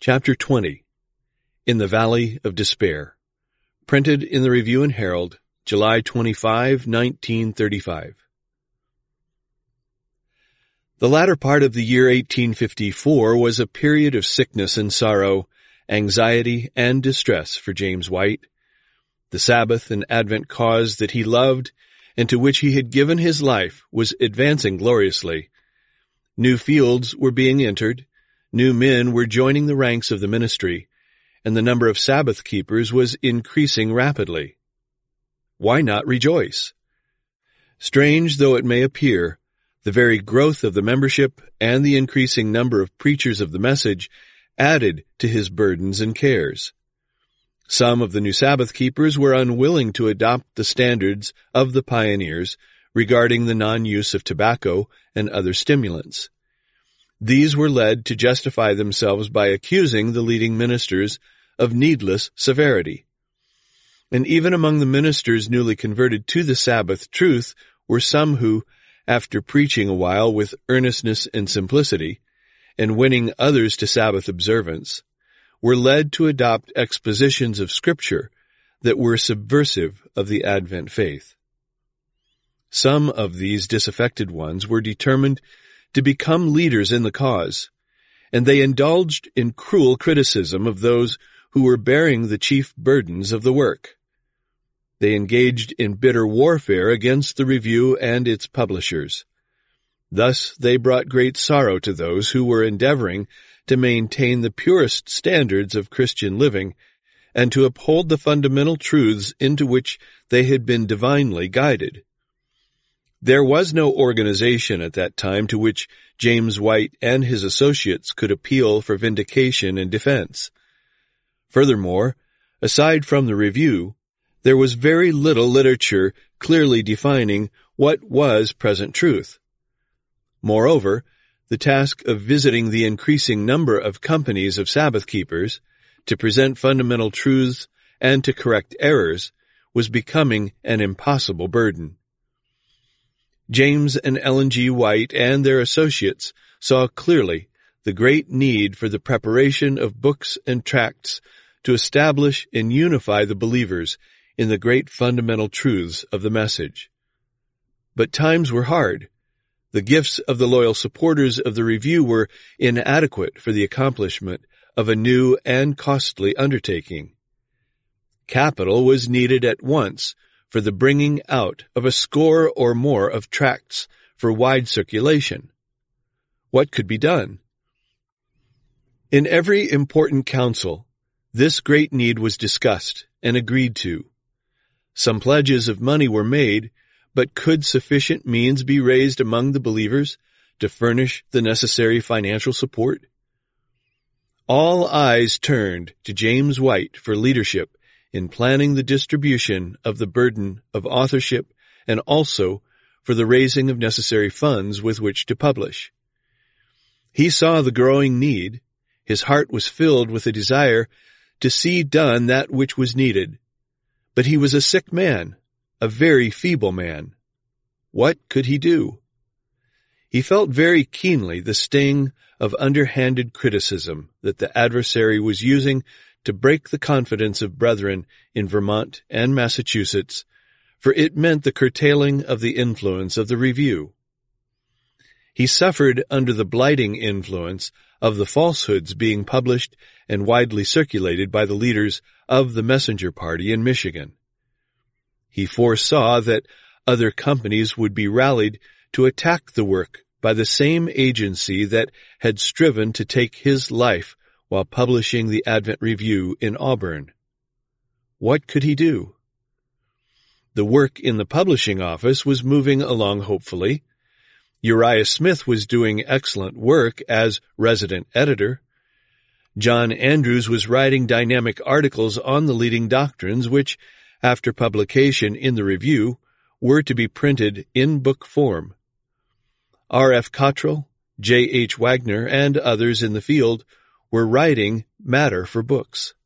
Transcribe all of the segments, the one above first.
Chapter 20. In the Valley of Despair. Printed in the Review and Herald, July 25, 1935. The latter part of the year 1854 was a period of sickness and sorrow, anxiety and distress for James White. The Sabbath and Advent cause that he loved and to which he had given his life was advancing gloriously. New fields were being entered, new men were joining the ranks of the ministry, and the number of Sabbath keepers was increasing rapidly. Why not rejoice? Strange though it may appear, the very growth of the membership and the increasing number of preachers of the message added to his burdens and cares. Some of the new Sabbath keepers were unwilling to adopt the standards of the pioneers regarding the non-use of tobacco and other stimulants. These were led to justify themselves by accusing the leading ministers of needless severity. And even among the ministers newly converted to the Sabbath truth were some who, after preaching a while with earnestness and simplicity, and winning others to Sabbath observance, were led to adopt expositions of Scripture that were subversive of the Advent faith. Some of these disaffected ones were determined to become leaders in the cause, and they indulged in cruel criticism of those who were bearing the chief burdens of the work. They engaged in bitter warfare against the Review and its publishers. Thus they brought great sorrow to those who were endeavoring to maintain the purest standards of Christian living and to uphold the fundamental truths into which they had been divinely guided. There was no organization at that time to which James White and his associates could appeal for vindication and defense. Furthermore, aside from the Review, there was very little literature clearly defining what was present truth. Moreover, the task of visiting the increasing number of companies of Sabbath keepers to present fundamental truths and to correct errors was becoming an impossible burden. James and Ellen G. White and their associates saw clearly the great need for the preparation of books and tracts to establish and unify the believers in the great fundamental truths of the message. But times were hard. The gifts of the loyal supporters of the Review were inadequate for the accomplishment of a new and costly undertaking. Capital was needed at once for the bringing out of a score or more of tracts for wide circulation. What could be done? In every important council, this great need was discussed and agreed to. Some pledges of money were made, but could sufficient means be raised among the believers to furnish the necessary financial support? All eyes turned to James White for leadership in planning the distribution of the burden of authorship and also for the raising of necessary funds with which to publish. He saw the growing need. His heart was filled with a desire to see done that which was needed. But he was a sick man, a very feeble man. What could he do? He felt very keenly the sting of underhanded criticism that the adversary was using to break the confidence of brethren in Vermont and Massachusetts, for it meant the curtailing of the influence of the Review. He suffered under the blighting influence of the falsehoods being published and widely circulated by the leaders of the messenger party in Michigan. He foresaw that other companies would be rallied to attack the work by the same agency that had striven to take his life while publishing the Advent Review in Auburn. What could he do? The work in the publishing office was moving along hopefully. Uriah Smith was doing excellent work as resident editor. John Andrews was writing dynamic articles on the leading doctrines which, after publication in the Review, were to be printed in book form. R. F. Cottrell, J. H. Wagner, and others in the field were writing matter for books.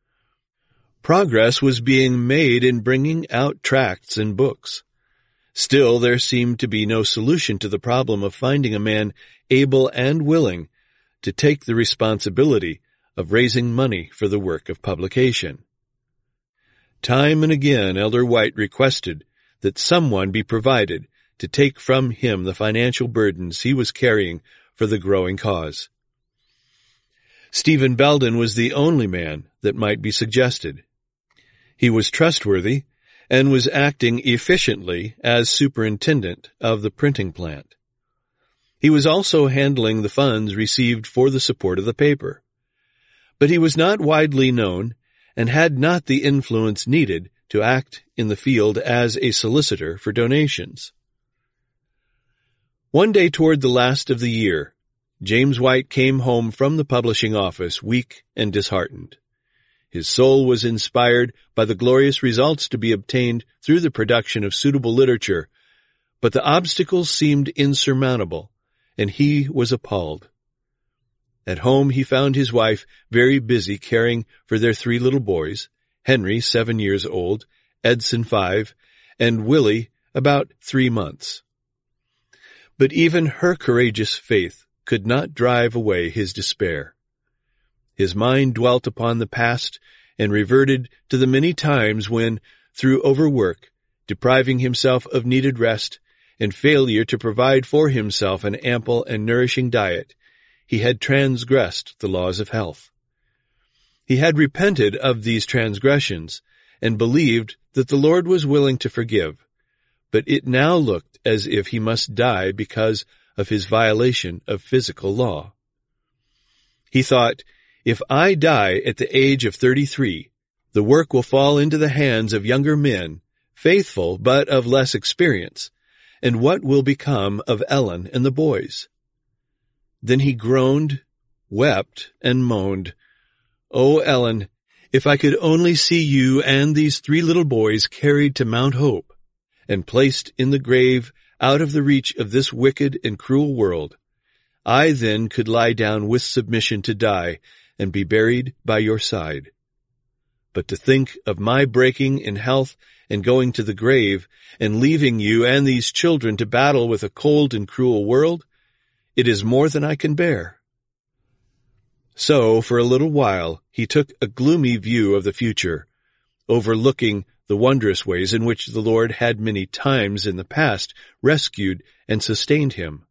Progress was being made in bringing out tracts and books. Still, there seemed to be no solution to the problem of finding a man able and willing to take the responsibility of raising money for the work of publication. Time and again Elder White requested that someone be provided to take from him the financial burdens he was carrying for the growing cause. Stephen Belden was the only man that might be suggested. He was trustworthy and was acting efficiently as superintendent of the printing plant. He was also handling the funds received for the support of the paper. But he was not widely known and had not the influence needed to act in the field as a solicitor for donations. One day toward the last of the year, James White came home from the publishing office weak and disheartened. His soul was inspired by the glorious results to be obtained through the production of suitable literature, but the obstacles seemed insurmountable, and he was appalled. At home he found his wife very busy caring for their 3 little boys, Henry, 7 years old, Edson, 5, and Willie, about 3 months. But even her courageous faith could not drive away his despair. His mind dwelt upon the past and reverted to the many times when, through overwork, depriving himself of needed rest, and failure to provide for himself an ample and nourishing diet, he had transgressed the laws of health. He had repented of these transgressions and believed that the Lord was willing to forgive, but it now looked as if he must die because of his violation of physical law. He thought, if I die at the age of 33, the work will fall into the hands of younger men, faithful but of less experience, and what will become of Ellen and the boys? Then he groaned, wept, and moaned, "Oh, Ellen, if I could only see you and these 3 little boys carried to Mount Hope, and placed in the grave out of the reach of this wicked and cruel world, I then could lie down with submission to die and be buried by your side. But to think of my breaking in health and going to the grave, and leaving you and these children to battle with a cold and cruel world, it is more than I can bear." So, for a little while, he took a gloomy view of the future, overlooking the wondrous ways in which the Lord had many times in the past rescued and sustained him.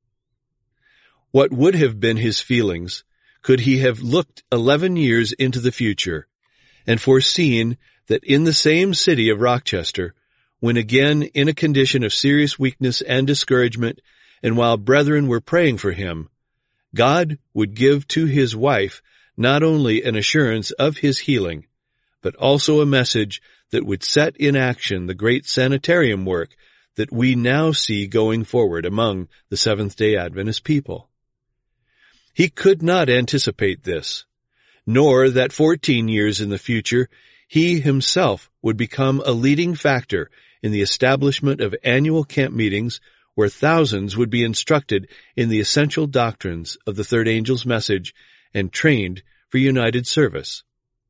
What would have been his feelings could he have looked 11 years into the future and foreseen that in the same city of Rochester, when again in a condition of serious weakness and discouragement, and while brethren were praying for him, God would give to his wife not only an assurance of his healing, but also a message that would set in action the great sanitarium work that we now see going forward among the Seventh-day Adventist people. He could not anticipate this, nor that 14 years in the future he himself would become a leading factor in the establishment of annual camp meetings where thousands would be instructed in the essential doctrines of the third angel's message and trained for united service.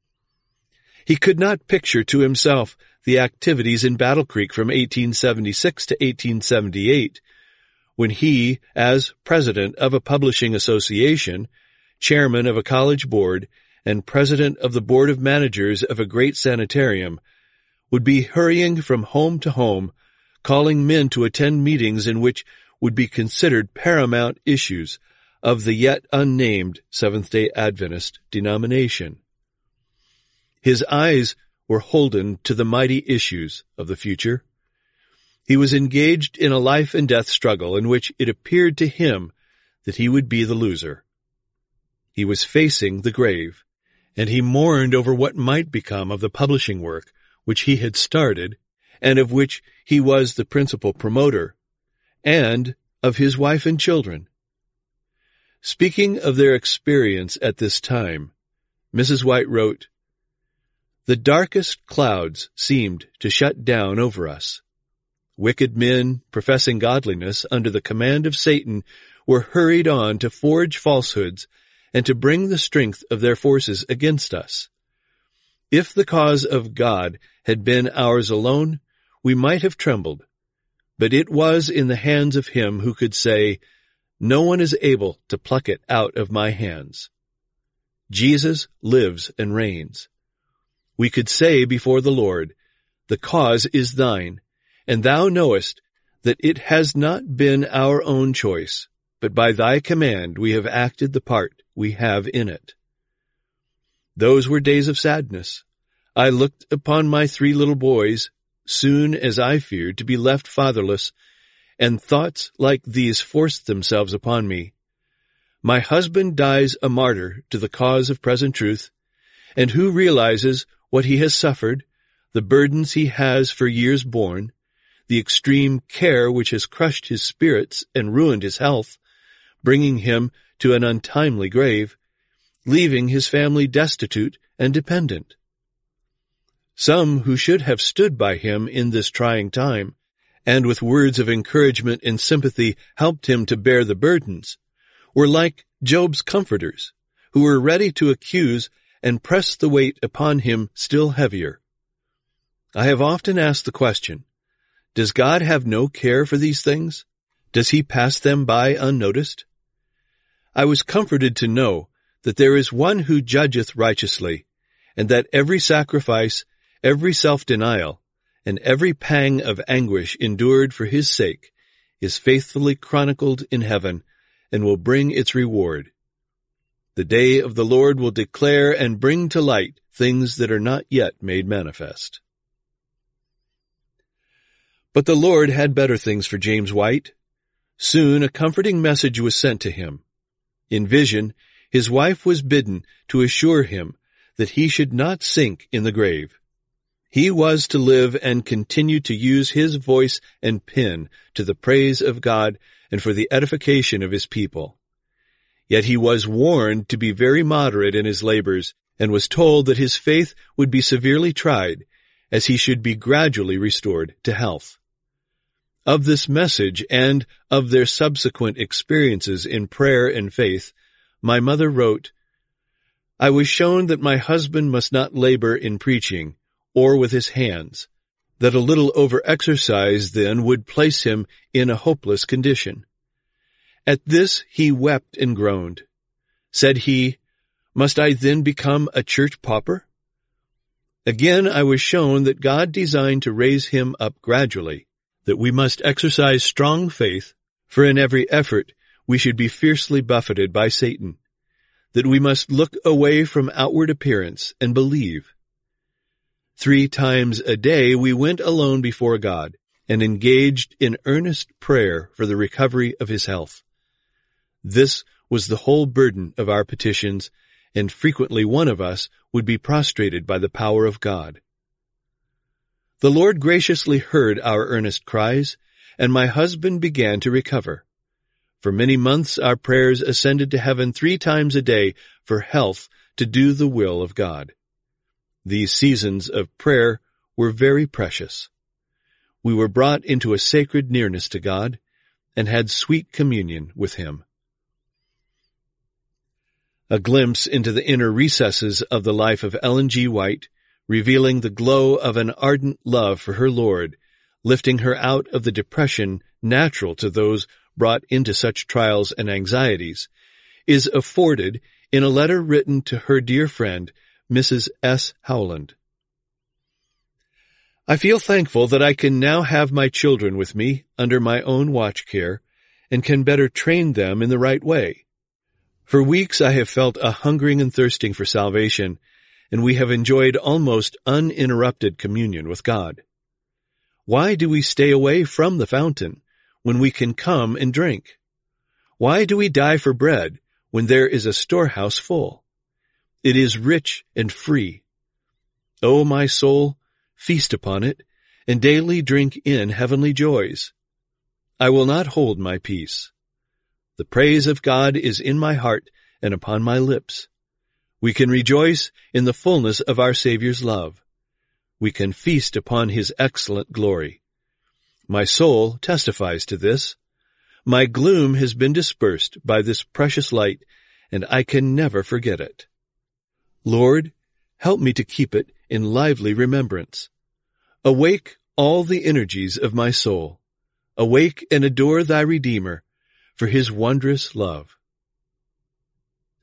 He could not picture to himself the activities in Battle Creek from 1876 to 1878, when he, as president of a publishing association, chairman of a college board, and president of the board of managers of a great sanitarium, would be hurrying from home to home, calling men to attend meetings in which would be considered paramount issues of the yet unnamed Seventh-day Adventist denomination. His eyes were holden to the mighty issues of the future. He was engaged in a life and death struggle in which it appeared to him that he would be the loser. He was facing the grave, and he mourned over what might become of the publishing work which he had started, and of which he was the principal promoter, and of his wife and children. Speaking of their experience at this time, Mrs. White wrote, "The darkest clouds seemed to shut down over us. Wicked men, professing godliness under the command of Satan, were hurried on to forge falsehoods and to bring the strength of their forces against us. If the cause of God had been ours alone, we might have trembled, but it was in the hands of him who could say, 'No one is able to pluck it out of my hands.' Jesus lives and reigns. We could say before the Lord, "The cause is thine, and thou knowest that it has not been our own choice, but by thy command we have acted the part we have in it." Those were days of sadness. I looked upon my 3 little boys, soon as I feared to be left fatherless, and thoughts like these forced themselves upon me. My husband dies a martyr to the cause of present truth, and who realizes what he has suffered, the burdens he has for years borne, the extreme care which has crushed his spirits and ruined his health, bringing him to an untimely grave, leaving his family destitute and dependent. Some who should have stood by him in this trying time, and with words of encouragement and sympathy helped him to bear the burdens, were like Job's comforters, who were ready to accuse and press the weight upon him still heavier. I have often asked the question, does God have no care for these things? Does he pass them by unnoticed? I was comforted to know that there is one who judgeth righteously, and that every sacrifice, every self-denial, and every pang of anguish endured for his sake is faithfully chronicled in heaven and will bring its reward. The day of the Lord will declare and bring to light things that are not yet made manifest. But the Lord had better things for James White. Soon a comforting message was sent to him. In vision, his wife was bidden to assure him that he should not sink in the grave. He was to live and continue to use his voice and pen to the praise of God and for the edification of his people. Yet he was warned to be very moderate in his labors, and was told that his faith would be severely tried, as he should be gradually restored to health. Of this message and of their subsequent experiences in prayer and faith, my mother wrote, "I was shown that my husband must not labor in preaching, or with his hands, that a little over-exercise then would place him in a hopeless condition. At this he wept and groaned. Said he, 'Must I then become a church pauper?' Again I was shown that God designed to raise him up gradually, that we must exercise strong faith, for in every effort we should be fiercely buffeted by Satan, that we must look away from outward appearance and believe. 3 times a day we went alone before God and engaged in earnest prayer for the recovery of his health. This was the whole burden of our petitions, and frequently one of us would be prostrated by the power of God. The Lord graciously heard our earnest cries, and my husband began to recover. For many months our prayers ascended to heaven 3 times a day for health to do the will of God. These seasons of prayer were very precious. We were brought into a sacred nearness to God and had sweet communion with him. A glimpse into the inner recesses of the life of Ellen G. White, revealing the glow of an ardent love for her Lord, lifting her out of the depression natural to those brought into such trials and anxieties, is afforded in a letter written to her dear friend, Mrs. S. Howland. I feel thankful that I can now have my children with me under my own watch care and can better train them in the right way. For weeks I have felt a hungering and thirsting for salvation, and we have enjoyed almost uninterrupted communion with God. Why do we stay away from the fountain when we can come and drink? Why do we die for bread when there is a storehouse full? It is rich and free. O my soul, feast upon it, and daily drink in heavenly joys. I will not hold my peace. The praise of God is in my heart and upon my lips. We can rejoice in the fullness of our Savior's love. We can feast upon his excellent glory. My soul testifies to this. My gloom has been dispersed by this precious light, and I can never forget it. Lord, help me to keep it in lively remembrance. Awake all the energies of my soul. Awake and adore thy Redeemer for his wondrous love.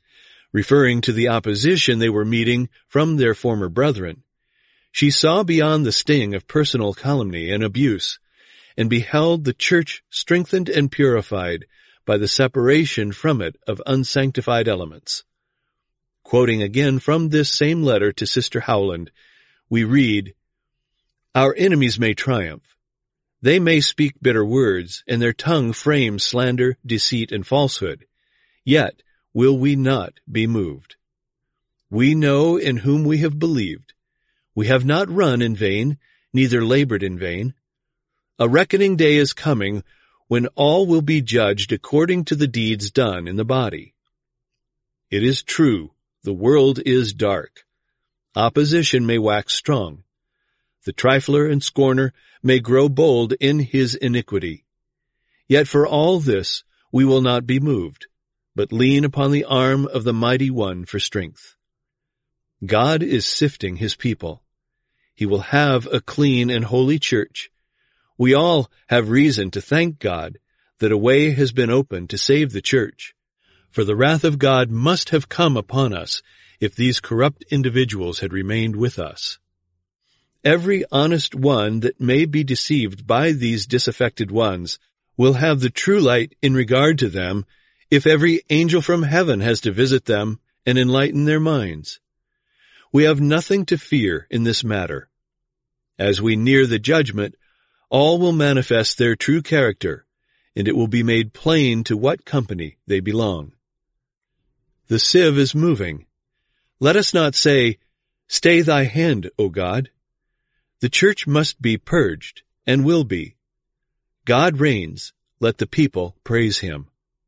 Referring to the opposition they were meeting from their former brethren, she saw beyond the sting of personal calumny and abuse, and beheld the church strengthened and purified by the separation from it of unsanctified elements. Quoting again from this same letter to Sister Howland, we read, "Our enemies may triumph. They may speak bitter words, and their tongue frame slander, deceit, and falsehood. Yet will we not be moved. We know in whom we have believed. We have not run in vain, neither labored in vain. A reckoning day is coming when all will be judged according to the deeds done in the body. It is true, the world is dark. Opposition may wax strong. The trifler and scorner may grow bold in his iniquity. Yet for all this we will not be moved, but lean upon the arm of the Mighty One for strength. God is sifting his people. He will have a clean and holy church. We all have reason to thank God that a way has been opened to save the church, for the wrath of God must have come upon us if these corrupt individuals had remained with us. Every honest one that may be deceived by these disaffected ones will have the true light in regard to them if every angel from heaven has to visit them and enlighten their minds. We have nothing to fear in this matter. As we near the judgment, all will manifest their true character, and it will be made plain to what company they belong. The sieve is moving. Let us not say, "Stay thy hand, O God." The church must be purged, and will be. God reigns. Let the people praise him.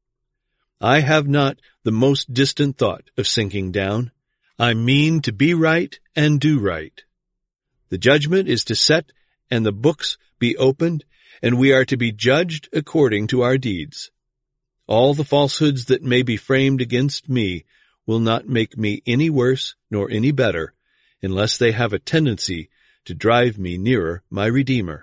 I have not the most distant thought of sinking down. I mean to be right and do right. The judgment is to set and the books be opened, and we are to be judged according to our deeds. All the falsehoods that may be framed against me will not make me any worse nor any better, unless they have a tendency to drive me nearer my Redeemer.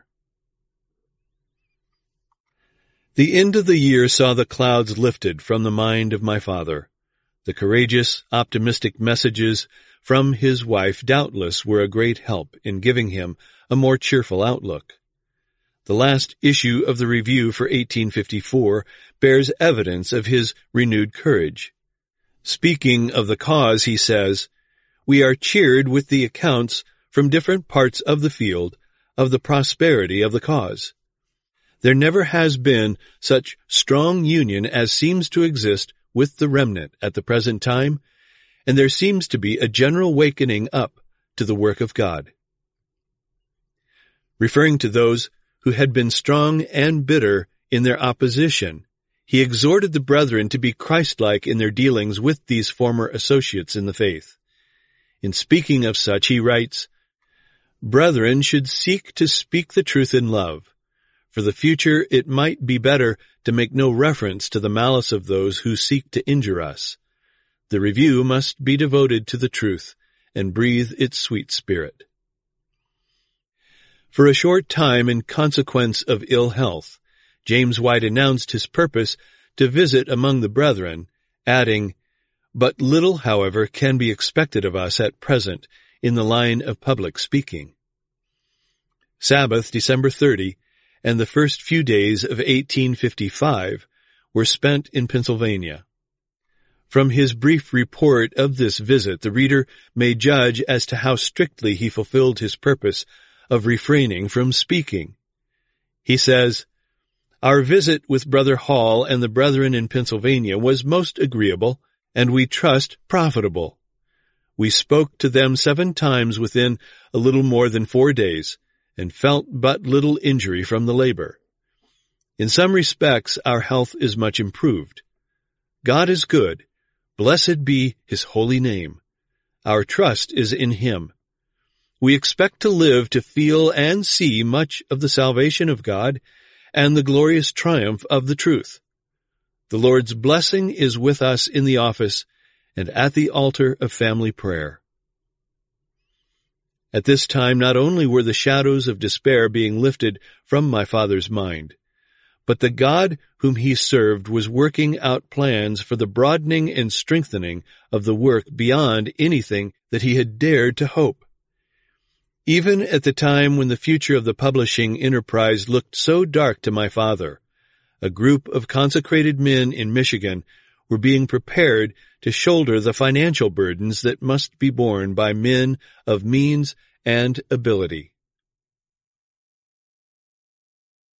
The end of the year saw the clouds lifted from the mind of my father. The courageous, optimistic messages from his wife doubtless were a great help in giving him a more cheerful outlook. The last issue of the review for 1854 bears evidence of his renewed courage. Speaking of the cause, he says, "We are cheered with the accounts from different parts of the field of the prosperity of the cause. There never has been such strong union as seems to exist with the remnant at the present time, and there seems to be a general wakening up to the work of God." Referring to those who had been strong and bitter in their opposition, he exhorted the brethren to be Christ-like in their dealings with these former associates in the faith. In speaking of such, he writes, "Brethren should seek to speak the truth in love. For the future it might be better to make no reference to the malice of those who seek to injure us. The review must be devoted to the truth and breathe its sweet spirit." For a short time, in consequence of ill health, James White announced his purpose to visit among the brethren, adding, "But little, however, can be expected of us at present in the line of public speaking." Sabbath, December 30, and the first few days of 1855 were spent in Pennsylvania. From his brief report of this visit, the reader may judge as to how strictly he fulfilled his purpose of refraining from speaking. He says, "Our visit with Brother Hall and the brethren in Pennsylvania was most agreeable, and we trust profitable. We spoke to them 7 times within a little more than 4 days, and felt but little injury from the labor. In some respects our health is much improved. God is good. Blessed be his holy name. Our trust is in him. We expect to live to feel and see much of the salvation of God and the glorious triumph of the truth. The Lord's blessing is with us in the office and at the altar of family prayer." At this time, not only were the shadows of despair being lifted from my father's mind, But the God whom he served was working out plans for the broadening and strengthening of the work beyond anything that he had dared to hope. Even at the time when the future of the publishing enterprise looked so dark to my father, a group of consecrated men in Michigan were being prepared to shoulder the financial burdens that must be borne by men of means and ability.